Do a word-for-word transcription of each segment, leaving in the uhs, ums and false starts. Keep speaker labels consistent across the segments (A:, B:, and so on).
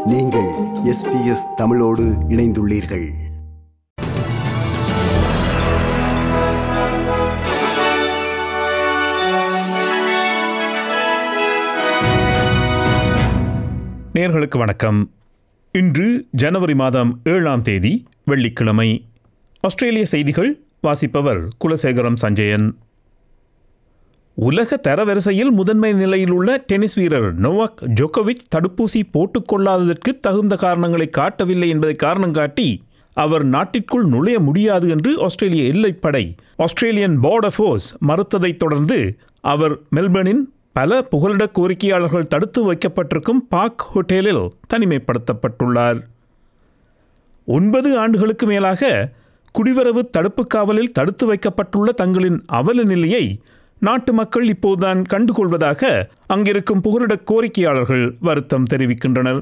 A: நீங்கள் S B S தமிழோடு இணைந்துள்ளீர்கள்.
B: நேயர்களுக்கு வணக்கம். இன்று ஜனவரி மாதம் ஏழாம் தேதி வெள்ளிக்கிழமை. ஆஸ்திரேலிய செய்திகள் வாசிப்பவர் குலசேகரம் சஞ்சயன். உலக தரவரிசையில் முதன்மை நிலையில் உள்ள டென்னிஸ் வீரர் நோவாக் ஜோகோவிச் தடுப்பூசி போட்டுக்கொள்ளாததற்கு தகுந்த காரணங்களை காட்டவில்லை என்பதை காரணம் காட்டி அவர் நாட்டிற்குள் நுழைய முடியாது என்று ஆஸ்திரேலிய எல்லைப்படை ஆஸ்திரேலியன் பார்டர் ஃபோர்ஸ் மறுத்ததைத் தொடர்ந்து அவர் மெல்பர்னின் பல புகலிட கோரிக்கையாளர்கள் தடுத்து வைக்கப்பட்டிருக்கும் பார்க் ஹோட்டலில் தனிமைப்படுத்தப்பட்டுள்ளார். ஒன்பது ஆண்டுகளுக்கு மேலாக குடிவரவு தடுப்பு காவலில் தடுத்து வைக்கப்பட்டுள்ள தங்களின் அவல நிலையை நாட்டு மக்கள் இப்போதுதான் கண்டுகொள்வதாக அங்கிருக்கும் புகலிட கோரிக்கையாளர்கள் வருத்தம் தெரிவிக்கின்றனர்.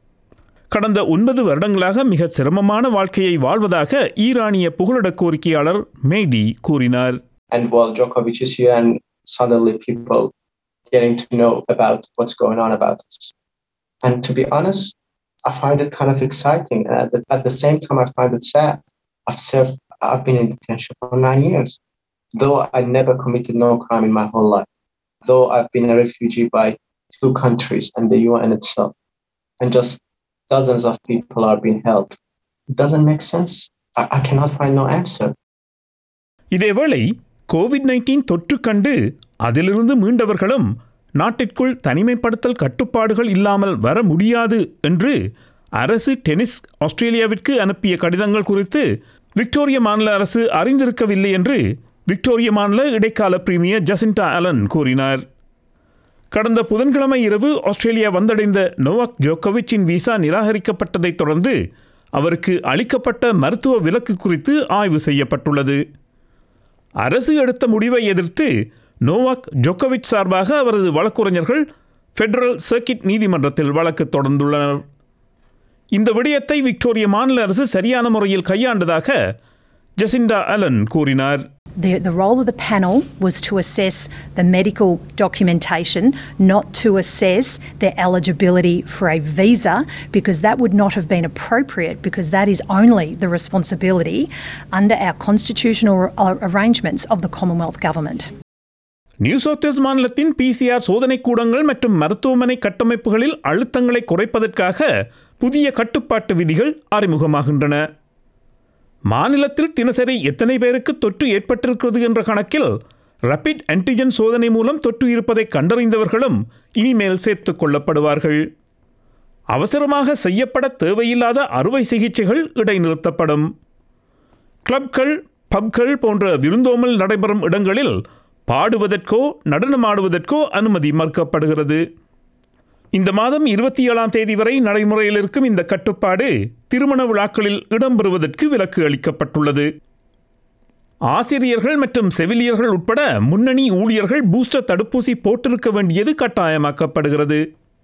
B: கடந்த ஒன்பது வருடங்களாக மிக சிரமமான வாழ்க்கையை வாழ்வதாக ஈரானிய புகலிட கோரிக்கையாளர் மேடி கூறினார்.
C: And while Djokovic is here and suddenly people getting to know about what's going on about us. And to be honest, I find it kind of exciting. And at the, at the same time, I find it sad. I've served, I've been in detention for nine years. Though I never committed no crime in my whole life. Though I've been a refugee by two countries and the U N itself. And just dozens of people are being held. It doesn't make sense. I, I cannot find no answer.
B: இதேவேளை COVID nineteen தொற்று கண்டு அதிலிருந்து மீண்டவர்களும் நாட்டிற்குள் தனிமைப்படுத்தல் கட்டுப்பாடுகள் இல்லாமல் வர முடியாது என்று அரசு டென்னிஸ் ஆஸ்திரேலியாவிற்கு அனுப்பிய கடிதங்கள் குறித்து விக்டோரிய மாநில அரசு அறிந்திருக்கவில்லை என்று விக்டோரிய மாநில இடைக்கால பிரீமியர் ஜசிண்டா அலன் கூறினார். கடந்த புதன்கிழமை இரவு ஆஸ்திரேலியா வந்தடைந்த நோவாக் ஜோகோவிச்சின் விசா நிராகரிக்கப்பட்டதைத் தொடர்ந்து அவருக்கு அளிக்கப்பட்ட மருத்துவ விலக்கு குறித்து ஆய்வு செய்யப்பட்டுள்ளது. அரசு எடுத்த முடிவை எதிர்த்து நோவாக் ஜோகோவிச் சார்பாக அவரது வழக்குரைஞர்கள் ஃபெடரல் சர்க்கிட் நீதிமன்றத்தில் வழக்கு தொடர்ந்துள்ளனர். இந்த விடயத்தை விக்டோரிய மாநில அரசு சரியான முறையில் கையாண்டதாக ஜசிண்டா அலன் கூறினார்.
D: The, the role of the panel was to assess the medical documentation, not to assess their eligibility for a visa, because that would not have been appropriate, because that is only the responsibility under our constitutional arrangements of the Commonwealth Government.
B: New South Wales மாநிலத்தின் PCR சோதனை கூடங்கள் மற்றும் மருத்துவமனை கட்டமைப்புகளில் அழுத்தங்களை குறைப்பதற்காக புதிய கட்டுப்பாட்டு விதிகள் அறிமுகமாகின்றன. மாநிலத்தில் தினசரி எத்தனை பேருக்கு தொற்று ஏற்பட்டிருக்கிறது என்ற கணக்கில் ரப்பிட் ஆன்டிஜன் சோதனை மூலம் தொற்று இருப்பதை கண்டறிந்தவர்களும் இனிமேல் சேர்த்துக் கொள்ளப்படுவார்கள். அவசரமாக செய்யப்பட தேவையில்லாத அறுவை சிகிச்சைகள் இடைநிறுத்தப்படும். கிளப்கள், பப்கள் போன்ற விருந்தோமல் நடைபெறும் இடங்களில் பாடுவதற்கோ நடனமாடுவதற்கோ அனுமதி மறுக்கப்படுகிறது. இந்த மாதம் இருபத்தி ஏழாம் தேதி வரை நடைமுறையில் இருக்கும் இந்த கட்டுப்பாடு திருமண விழாக்களில் இடம்பெறுவதற்கு விலக்கு அளிக்கப்பட்டுள்ளது. ஆசிரியர்கள் மற்றும் செவிலியர்கள் உட்பட முன்னணி ஊழியர்கள் பூஸ்டர் தடுப்பூசி போட்டிருக்க வேண்டியது கட்டாயமாக்கப்படுகிறது.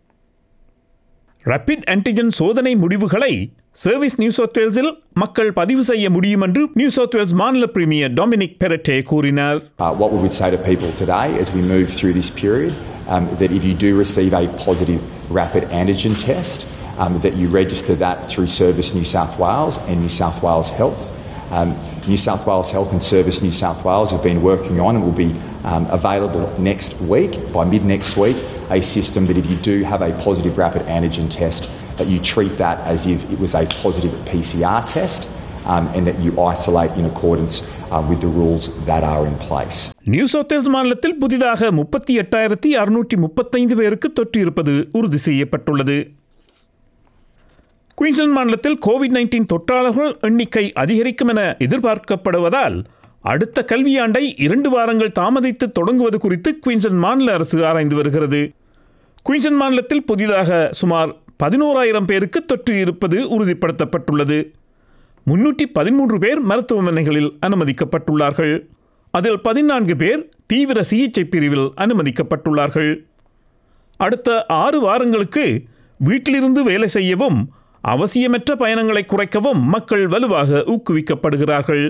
B: ரப்பிட் ஆன்டிஜன் சோதனை முடிவுகளை சர்வீஸ் நியூ சவுத் வேல்ஸில் மக்கள் பதிவு செய்ய முடியும் என்று நியூ சவுத் வேல்ஸ் மாநில பிரீமியர் டொமினிக் பெரட்டே கூறினார்.
E: Uh, what we would say to people today as we move through this period, um, that if you do receive a positive rapid antigen test, um, that you register that through Service New South Wales and New South Wales Health. Um, New South Wales Health and Service New South Wales have been working on and will be um, available next week, by mid next week, a system that if you do have a positive rapid antigen test, that you treat that as if it was a positive P C R test, um, and that you isolate in accordance uh, with the rules that are in place.
B: New South Wales மாநிலத்தில் புதிதாக முப்பத்தி எட்டாயிரத்தி அறுநூற்றி முப்பத்தைந்து பேருக்கு தொற்று இருப்பது உறுதி செய்யப்பட்டுள்ளது. குயின்ஸ்லாந்து மாநிலத்தில் கோவிட் நைன்டீன் தொற்றாளர்கள் எண்ணிக்கை அதிகரிக்கும் என எதிர்பார்க்கப்படுவதால் அடுத்த கல்வியாண்டை இரண்டு வாரங்கள் தாமதித்து தொடங்குவது குறித்து குயின்ஸ்லாந்து மாநில அரசு ஆராய்ந்து வருகிறது. குயின்ஸ்லாந்து மாநிலத்தில் புதிதாக சுமார் பதினோராயிரம் பேருக்கு தொற்று இருப்பது உறுதிப்படுத்தப்பட்டுள்ளது. முன்னூற்றி பதிமூன்று பேர் மருத்துவமனைகளில் அனுமதிக்கப்பட்டுள்ளார்கள். அதில் பதினான்கு பேர் தீவிர சிகிச்சை பிரிவில் அனுமதிக்கப்பட்டுள்ளார்கள். அடுத்த ஆறு வாரங்களுக்கு வீட்டிலிருந்து வேலை செய்யவும் அவசியமற்ற பயணங்களை குறைக்கவும் மக்கள் வலுவாக ஊக்குவிக்கப்படுகிறார்கள்.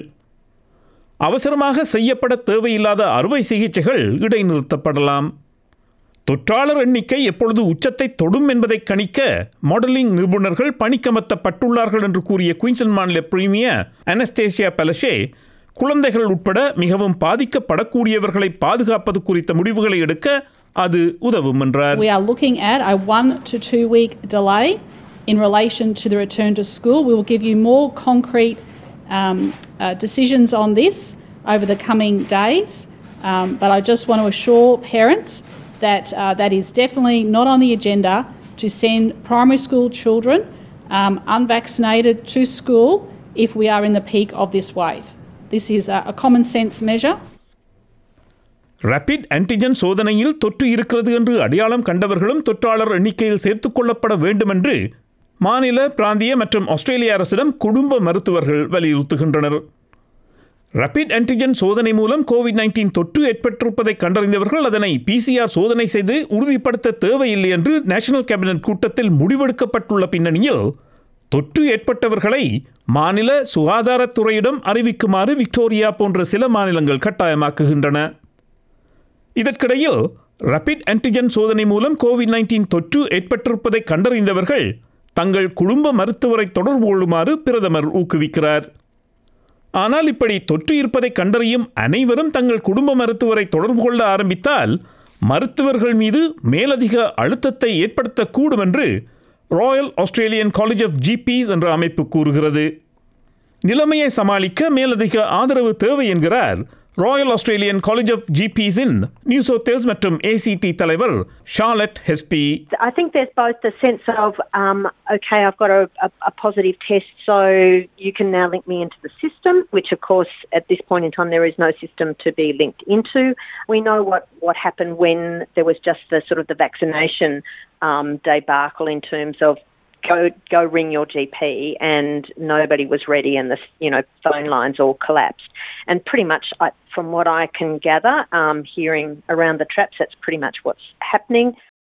B: அவசரமாக செய்யப்பட தேவையில்லாத அறுவை சிகிச்சைகள் இடைநிறுத்தப்படலாம். தொற்றாளர் எண்ணிக்கை எப்பொழுது உச்சத்தை தொடும் என்பதை கணிக்க மாடலிங் நிபுணர்கள் பணிக்கமர்த்தப்பட்டுள்ளார்கள் என்று கூறிய குயின்ஸ்லாந்து மாநில பிரீமியர் அனஸ்தேசியா பெலஷே, குழந்தைகள் உட்பட மிகவும் பாதிக்கப்படக்கூடியவர்களை பாதுகாப்பது குறித்த முடிவுகளை எடுக்க அது உதவும் என்றார்.
F: We are looking at a one to two week delay in relation to the return to school. We will give you more concrete um, uh, decisions on this over the coming days. Um, but I just want to assure parents that uh, that is definitely not on the agenda to send primary school children um, unvaccinated to school if we are in the peak of this wave. This is a, a common sense measure.
B: Rapid antigen சோதனையில் தொற்று இருக்கிறது என்று அடையாளம் கண்டவர்களும் தொற்றாளர் எண்ணிக்கையில் சேர்த்துக் கொள்ளப்பட வேண்டும் என்று மாநில, பிராந்திய மற்றும் ஆஸ்திரேலிய அரசிடம் குடும்ப மருத்துவர்கள் வலியுறுத்துகின்றனர். ரேபிட் ஆன்டிஜன் சோதனை மூலம் கோவிட் நைன்டீன் தொற்று ஏற்பட்டிருப்பதை கண்டறிந்தவர்கள் அதனை பிசிஆர் சோதனை செய்து உறுதிப்படுத்த தேவையில்லை என்று நேஷனல் கேபினட் கூட்டத்தில் முடிவெடுக்கப்பட்டுள்ள பின்னணியில் தொற்று ஏற்பட்டவர்களை மாநில சுகாதாரத்துறையிடம் அறிவிக்குமாறு விக்டோரியா போன்ற சில மாநிலங்கள் கட்டாயமாக்குகின்றன. இதற்கிடையில் ரேபிட் ஆன்டிஜன் சோதனை மூலம் கோவிட் நைன்டீன் தொற்று ஏற்பட்டிருப்பதை கண்டறிந்தவர்கள் தங்கள் குடும்ப மருத்துவரை தொடர்பு கொள்ளுமாறு பிரதமர் ஊக்குவிக்கிறார். ஆனால் இப்படி தொற்று இருப்பதை கண்டறியும் அனைவரும் தங்கள் குடும்ப மருத்துவரை தொடர்பு கொள்ள ஆரம்பித்தால் மருத்துவர்கள் மீது மேலதிக அழுத்தத்தை ஏற்படுத்தக்கூடும் என்று Royal Australian College of GPs என்ற அமைப்பு கூறுகிறது. நிலைமையை சமாளிக்க மேலதிக ஆதரவு தேவை என்கிறார் ராயல் ஆஸ்திரேலியன் காலேஜ் ஆஃப் ஜிபிஸின் நியூ சவுத் வேல்ஸ் மற்றும் ஏசிடி தலைவர் Charlotte Hespe.
G: I think there's both the sense of, um, okay, I've got a, a, a positive test, so you can now link me into the system, which of course at this point in time there is no system to be linked into. We know what, what happened when there was just the sort of the vaccination um, debacle in terms of go go ring your G P and nobody was ready and the you know phone lines all collapsed. And pretty much I, from what I can gather, um, hearing around the traps, that's pretty much what's happening.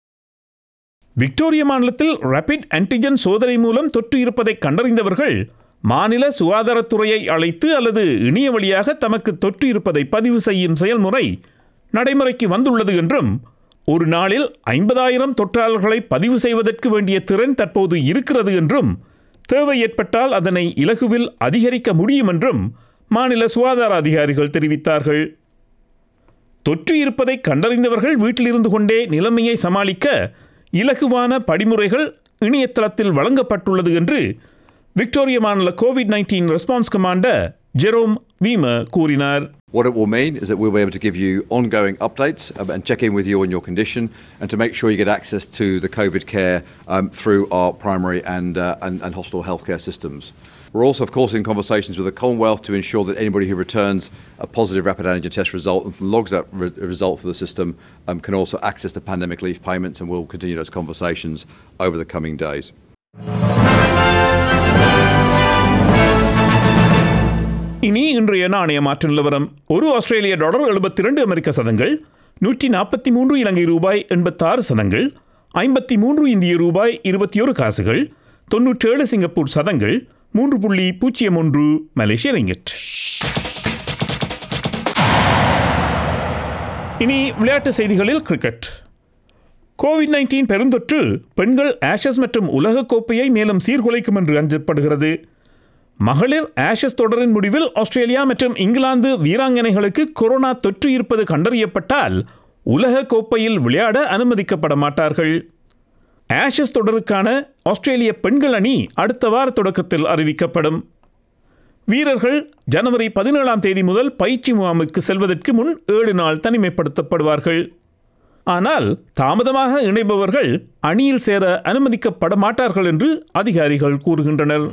B: Victoria மாநிலத்தில் rapid antigen சோதனை மூலம் தொற்று இருப்பதை கண்டறிந்தவர்கள் மாநில சுகாதாரத்துறையை அழைத்து அல்லது இணைய வழியாக தமக்கு தொற்று இருப்பதை பதிவு செய்யும் செயல்முறை நடைமுறைக்கு வந்துள்ளது என்றும் ஒரு நாளில் ஐம்பதாயிரம் தொற்றாளர்களை பதிவு செய்வதற்கு வேண்டிய திறன் தற்போது இருக்கிறது என்றும் தேவை ஏற்பட்டால் அதனை இலகுவில் அதிகரிக்க முடியும் என்றும் மாநில சுகாதார அதிகாரிகள் தெரிவித்தார்கள். தொற்று இருப்பதை கண்டறிந்தவர்கள் வீட்டிலிருந்து கொண்டே நிலைமையை சமாளிக்க இலகுவான படிமுறைகள் இணையதளத்தில் வழங்கப்பட்டுள்ளது என்று விக்டோரியா மாநில COVID nineteen response commander Jerome Weimar கூறினார்.
H: What it will mean is that we'll be able to give you ongoing updates and check in with you on your condition and to make sure you get access to the COVID care um, through our primary and, uh, and, and hospital healthcare systems. We're also, of course, in conversations with the Commonwealth to ensure that anybody who returns a positive rapid antigen test result and logs that re- result through the system um, can also access the pandemic leave payments, and we'll continue those conversations over the coming days.
B: இனி இன்றைய நாணய மாற்று நிலவரம். ஒரு ஆஸ்திரேலிய dollar எழுபத்தி இரண்டு அமெரிக்க சதங்கள், நூற்றி நாற்பத்தி மூன்று இலங்கை ரூபாய் எண்பத்தாறு சதங்கள், ஐம்பத்தி மூன்று இந்திய ரூபாய் இருபத்தி ஒரு காசுகள், தொன்னூற்றேழு சிங்கப்பூர் சதங்கள், மூன்று புள்ளி பூஜ்ஜியம் ஒன்று மலேசிய ரிங்கிட். இனி விளையாட்டு செய்திகளில் கிரிக்கெட். கோவிட் நைன்டீன் பெருந்தொற்று பெண்கள் ஆஷஸ் மற்றும் உலகக்கோப்பையை மேலும் சீர்குலைக்கும் என்று அஞ்சப்படுகிறது. மகளிர் ஆஷஸ் தொடரின் முடிவில் ஆஸ்திரேலியா மற்றும் இங்கிலாந்து வீராங்கனைகளுக்கு கொரோனா தொற்று இருப்பது கண்டறியப்பட்டால் உலக கோப்பையில் விளையாட அனுமதிக்கப்பட மாட்டார்கள். ஆஷஸ் தொடருக்கான ஆஸ்திரேலிய பெண்கள் அணி அடுத்த வார தொடக்கத்தில் அறிவிக்கப்படும். வீரர்கள் ஜனவரி பதினேழாம் தேதி முதல் பயிற்சி முகாமுக்கு செல்வதற்கு முன் ஏழு நாள் தனிமைப்படுத்தப்படுவார்கள். ஆனால் தாமதமாக இணைபவர்கள் அணியில் சேர அனுமதிக்கப்பட மாட்டார்கள் என்று அதிகாரிகள் கூறுகின்றனர்.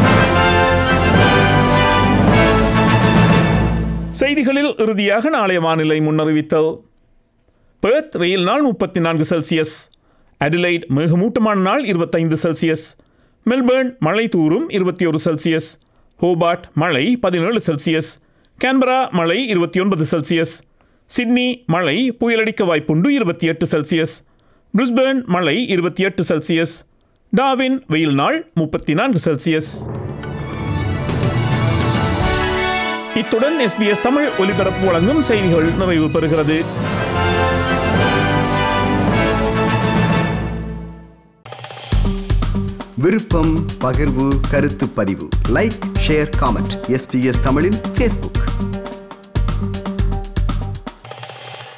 B: செய்திகளில் இறுதியாக நாளைய வானிலை முன்னறிவித்தல். பெர்த் வெயில் நாள் முப்பத்தி நான்கு செல்சியஸ், அடிலைட் மேகமூட்டமான நாள் இருபத்தைந்து செல்சியஸ், மெல்பர்ன் மழை தூரும் இருபத்தி ஒரு செல்சியஸ், ஹோபார்ட் மழை பதினேழு செல்சியஸ், கேன்பரா மழை இருபத்தி ஒன்பது செல்சியஸ், சிட்னி மழை புயலடிக்க வாய்ப்புண்டு இருபத்தி எட்டு செல்சியஸ், பிரிஸ்பேர்ன் மழை இருபத்தி எட்டு செல்சியஸ், டார்வின் வெயில் நாள் முப்பத்தி நான்கு செல்சியஸ். இத்துடன் எஸ்பிஎஸ் தமிழ் ஒலிபரப்பு வழங்கும் செய்திகள் நிறைவு பெறுகிறது.
A: விருப்பம், பகிர்வு, கருத்து பதிவு. Like, share, comment. எஸ்பிஎஸ் தமிழின் ஃபேஸ்புக்.